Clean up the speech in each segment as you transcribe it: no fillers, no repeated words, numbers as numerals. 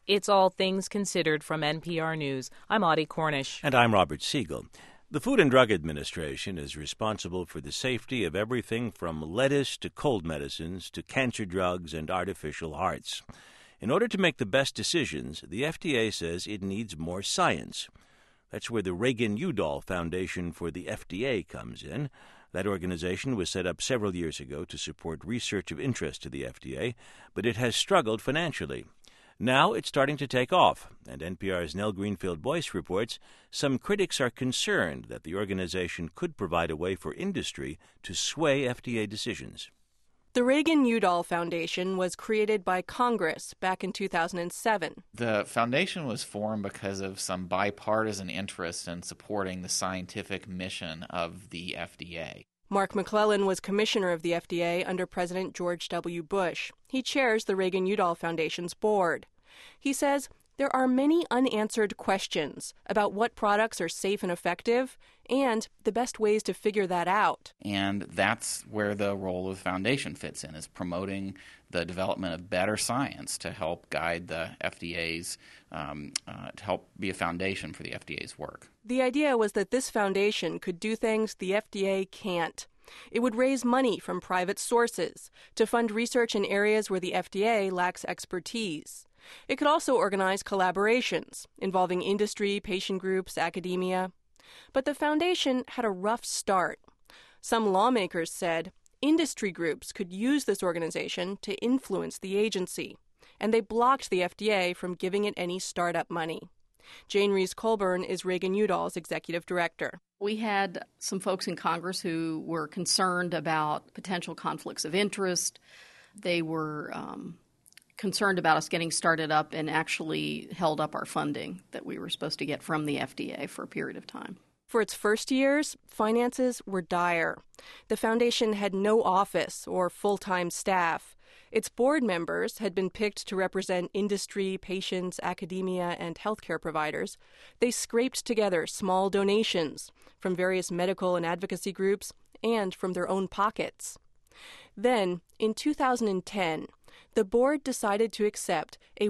It's All Things Considered from NPR News. I'm Audie Cornish. And I'm Robert Siegel. The Food and Drug Administration is responsible for the safety of everything from lettuce to cold medicines to cancer drugs and artificial hearts. In order to make the best decisions, the FDA says it needs more science. That's where the Reagan-Udall Foundation for the FDA comes in. That organization was set up several years ago to support research of interest to the FDA, but it has struggled financially. Now it's starting to take off, and NPR's Nell Greenfield-Boyce reports some critics are concerned that the organization could provide a way for industry to sway FDA decisions. The Reagan-Udall Foundation was created by Congress back in 2007. The foundation was formed because of some bipartisan interest in supporting the scientific mission of the FDA. Mark McClellan was commissioner of the FDA under President George W. Bush. He chairs the Reagan-Udall Foundation's board. He says there are many unanswered questions about what products are safe and effective and the best ways to figure that out. And that's where the role of the foundation fits in, is promoting the development of better science to help guide the FDA's, to help be a foundation for the FDA's work. The idea was that this foundation could do things the FDA can't. It would raise money from private sources to fund research in areas where the FDA lacks expertise. It could also organize collaborations involving industry, patient groups, academia. But the foundation had a rough start. Some lawmakers said industry groups could use this organization to influence the agency, and they blocked the FDA from giving it any startup money. Jane Rees-Colburn is Reagan-Udall's executive director. We had some folks in Congress who were concerned about potential conflicts of interest. They were concerned about us getting started up and actually held up our funding that we were supposed to get from the FDA for a period of time. For its first years, finances were dire. The foundation had no office or full-time staff. Its board members had been picked to represent industry, patients, academia, and healthcare providers. They scraped together small donations from various medical and advocacy groups and from their own pockets. Then, in 2010, the board decided to accept a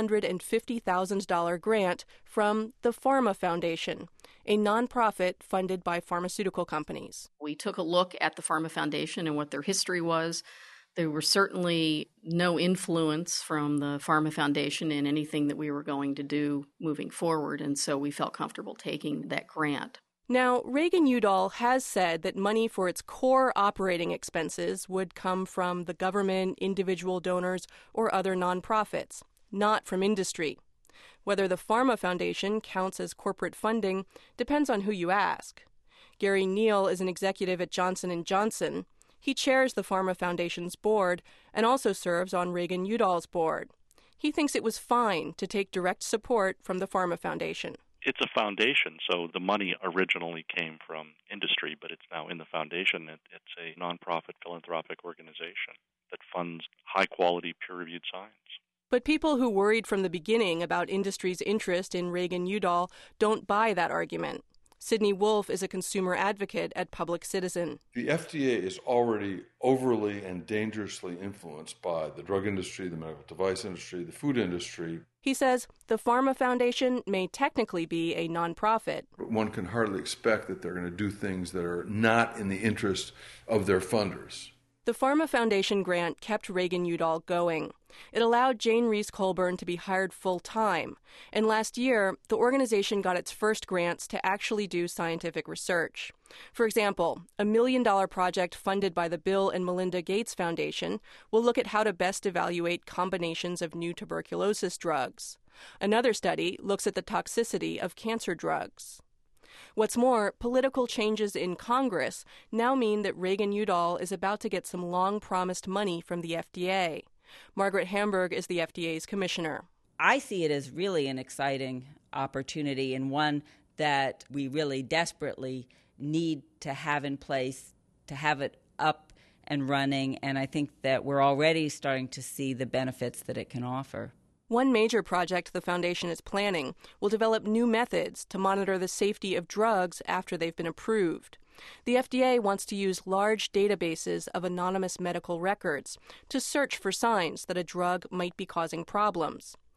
$150,000 grant from the Pharma Foundation, a nonprofit funded by pharmaceutical companies. We took a look at the Pharma Foundation and what their history was. There was certainly no influence from the Pharma Foundation in anything that we were going to do moving forward, and so we felt comfortable taking that grant. Now, Reagan-Udall has said that money for its core operating expenses would come from the government, individual donors, or other nonprofits, not from industry. Whether the Pharma Foundation counts as corporate funding depends on who you ask. Gary Neal is an executive at Johnson & Johnson. He chairs the Pharma Foundation's board and also serves on Reagan-Udall's board. He thinks it was fine to take direct support from the Pharma Foundation. It's a foundation, so the money originally came from industry, but it's now in the foundation. It's a nonprofit philanthropic organization that funds high-quality, peer-reviewed science. But people who worried from the beginning about industry's interest in Reagan-Udall don't buy that argument. Sidney Wolf is a consumer advocate at Public Citizen. The FDA is already overly and dangerously influenced by the drug industry, the medical device industry, the food industry. He says the Pharma Foundation may technically be a nonprofit. But one can hardly expect that they're going to do things that are not in the interest of their funders. The Pharma Foundation grant kept Reagan-Udall going. It allowed Jane Rees-Colburn to be hired full-time, and last year, the organization got its first grants to actually do scientific research. For example, a $1 million project funded by the Bill and Melinda Gates Foundation will look at how to best evaluate combinations of new tuberculosis drugs. Another study looks at the toxicity of cancer drugs. What's more, political changes in Congress now mean that Reagan-Udall is about to get some long-promised money from the FDA. Margaret Hamburg is the FDA's commissioner. I see it as really an exciting opportunity and one that we really desperately need to have in place, to have it up and running, and I think that we're already starting to see the benefits that it can offer. One major project the foundation is planning will develop new methods to monitor the safety of drugs after they've been approved. The FDA wants to use large databases of anonymous medical records to search for signs that a drug might be causing problems.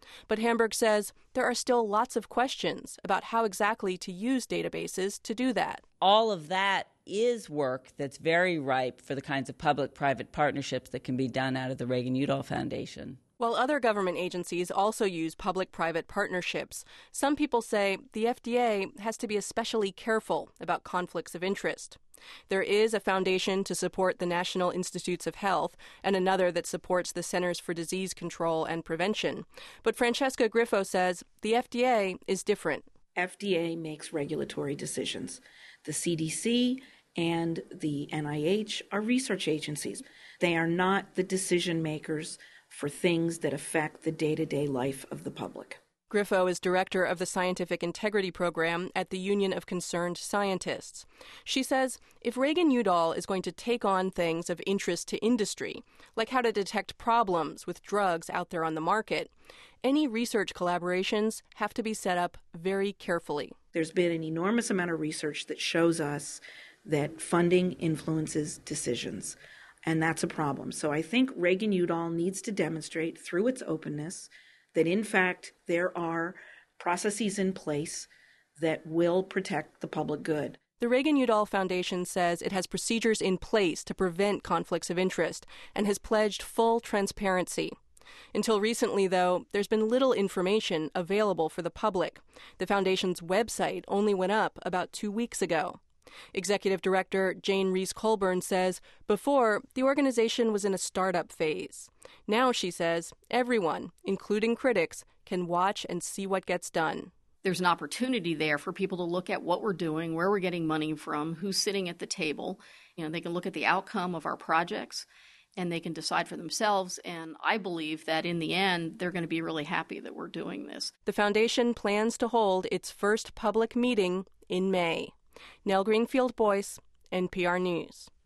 But Hamburg says there are still lots of questions about how exactly to use databases to do that. All of that is work that's very ripe for the kinds of public-private partnerships that can be done out of the Reagan-Udall Foundation. While other government agencies also use public-private partnerships, some people say the FDA has to be especially careful about conflicts of interest. There is a foundation to support the National Institutes of Health and another that supports the Centers for Disease Control and Prevention. But Francesca Griffo says the FDA is different. FDA makes regulatory decisions. The CDC and the NIH are research agencies. They are not the decision makers for things that affect the day-to-day life of the public. Griffo is director of the Scientific Integrity Program at the Union of Concerned Scientists. She says if Reagan-Udall is going to take on things of interest to industry, like how to detect problems with drugs out there on the market, any research collaborations have to be set up very carefully. There's been an enormous amount of research that shows us that funding influences decisions, and that's a problem. So I think Reagan-Udall needs to demonstrate through its openness that, in fact, there are processes in place that will protect the public good. The Reagan-Udall Foundation says it has procedures in place to prevent conflicts of interest and has pledged full transparency. Until recently, though, there's been little information available for the public. The foundation's website only went up about 2 weeks ago. Executive Director Jane Rees-Colburn says before, the organization was in a startup phase. Now, she says, everyone, including critics, can watch and see what gets done. There's an opportunity there for people to look at what we're doing, where we're getting money from, who's sitting at the table. They can look at the outcome of our projects, and they can decide for themselves. And I believe that in the end, they're going to be really happy that we're doing this. The foundation plans to hold its first public meeting in May. Nell Greenfield-Boyce, NPR News.